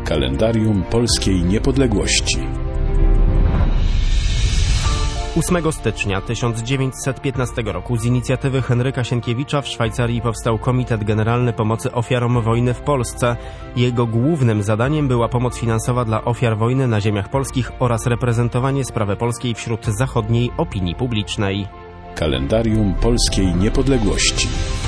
Kalendarium Polskiej Niepodległości. 8 stycznia 1915 roku z inicjatywy Henryka Sienkiewicza w Szwajcarii powstał Komitet Generalny Pomocy Ofiarom Wojny w Polsce. Jego głównym zadaniem była pomoc finansowa dla ofiar wojny na ziemiach polskich oraz reprezentowanie sprawy polskiej wśród zachodniej opinii publicznej. Kalendarium Polskiej Niepodległości.